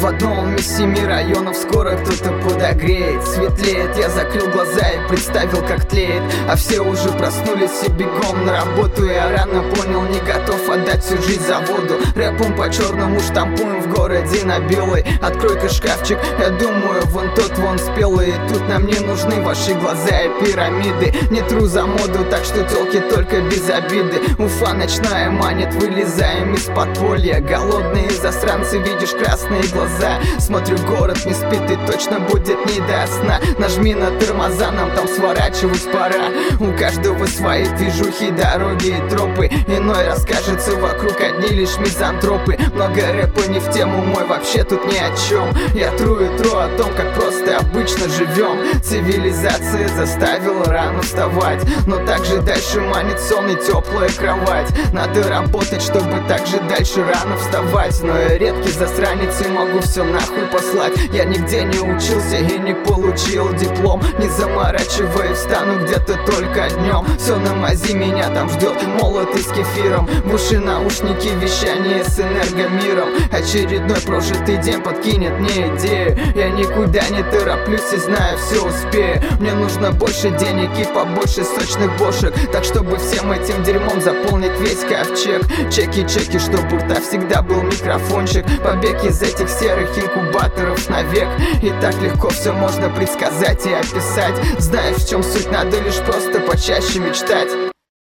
В одном из 7 районов скоро кто-то подогреет. Светлеет, я закрыл глаза и представил, как тлеет. А все уже проснулись и бегом на работу. Я рано понял, не готов отдать всю жизнь заводу. Рэпом по черному штампуем в городе на белый. Открой-ка шкафчик, я думаю, вон тот вон спелый. И тут нам не нужны ваши глаза и пирамиды. Не тру за моду, так что тёлки только без обиды. Уфа ночная манит, вылезаем из подполья. Голодные засранцы, видишь красные глаза. Смотрю, город не спит и точно будет не до сна. Нажми на тормоза, нам там сворачивать пора. У каждого свои движухи, дороги и тропы. Иной раз кажется, вокруг одни лишь мизантропы. Много рэпа не в тему, мой вообще тут ни о чем. Я тру и тру о том, как просто обычно живем. Цивилизация заставила рано вставать, но также дальше манит сон и теплая кровать. Надо работать, чтобы также дальше рано вставать. Но я редкий засранец и могу все нахуй послать. Я нигде не учился и не получил диплом. Не заморачивай, встану где-то только днем. Все на мази, меня там ждет молот и с кефиром. В уши наушники, вещание с энергомиром. Очередной прожитый день подкинет мне идею. Я никуда не тороплюсь и знаю, все успею. Мне нужно больше денег и побольше сочных бошек, так чтобы всем этим дерьмом заполнить весь ковчег. Чеки, чтоб у рта всегда был микрофончик. Побег из этих серых инкубаторов навек. И так легко все можно предсказать и описать. Знаешь, в чем суть, надо лишь просто почаще мечтать.